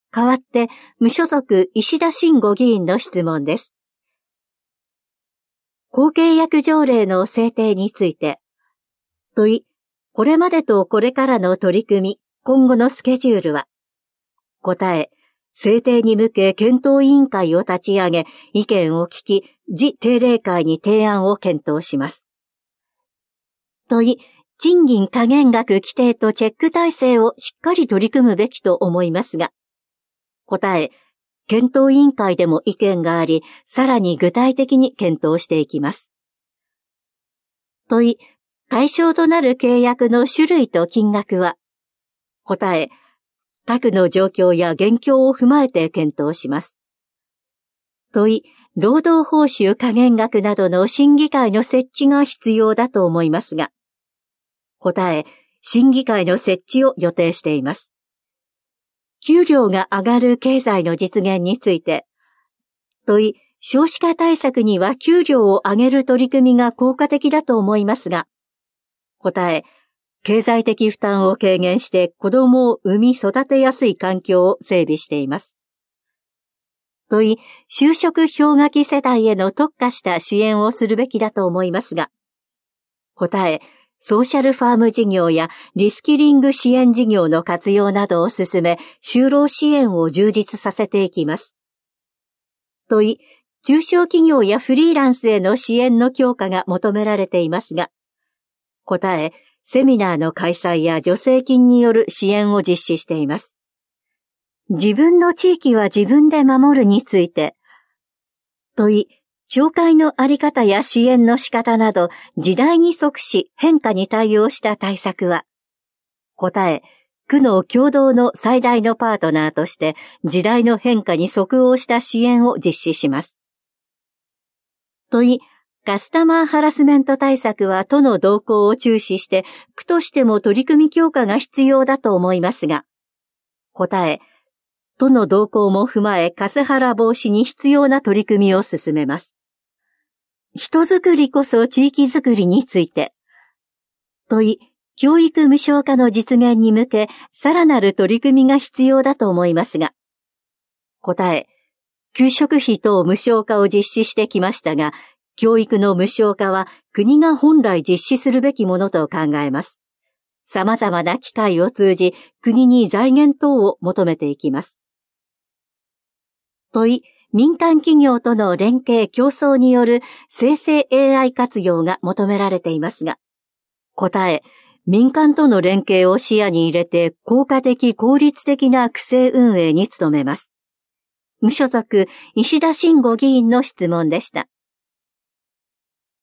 代わって、無所属石田真吾議員の質問です。公契約条例の制定について、問い、これまでとこれからの取り組み、今後のスケジュールは？答え、制定に向け検討委員会を立ち上げ、意見を聞き、次定例会に提案を検討します。問い、賃金下限額規定とチェック体制をしっかり取り組むべきと思いますが。答え、検討委員会でも意見があり、さらに具体的に検討していきます。問い、対象となる契約の種類と金額は？答え、各の状況や現況を踏まえて検討します。問い、労働報酬下限額などの審議会の設置が必要だと思いますが。答え、審議会の設置を予定しています。給料が上がる経済の実現について、問い、少子化対策には給料を上げる取り組みが効果的だと思いますが、答え、経済的負担を軽減して子供を産み育てやすい環境を整備しています。問い、就職氷河期世代への特化した支援をするべきだと思いますが、答え、ソーシャルファーム事業やリスキリング支援事業の活用などを進め、就労支援を充実させていきます。問い、中小企業やフリーランスへの支援の強化が求められていますが、答え、セミナーの開催や助成金による支援を実施しています。自分の地域は自分で守るについて、問い、懲戒のあり方や支援の仕方など、時代に即し変化に対応した対策は？答え、区の共同の最大のパートナーとして、時代の変化に即応した支援を実施します。問い、カスタマーハラスメント対策は都の動向を注視して、区としても取り組み強化が必要だと思いますが、答え、都の動向も踏まえカスハラ防止に必要な取り組みを進めます。人づくりこそ地域づくりについて、問い、教育無償化の実現に向け、さらなる取り組みが必要だと思いますが、答え、給食費等無償化を実施してきましたが、教育の無償化は国が本来実施するべきものと考えます。様々な機会を通じ、国に財源等を求めていきます。問い、民間企業との連携競争による生成 AI 活用が求められていますが、答え、民間との連携を視野に入れて効果的効率的な区政運営に努めます。無所属石田真吾議員の質問でした。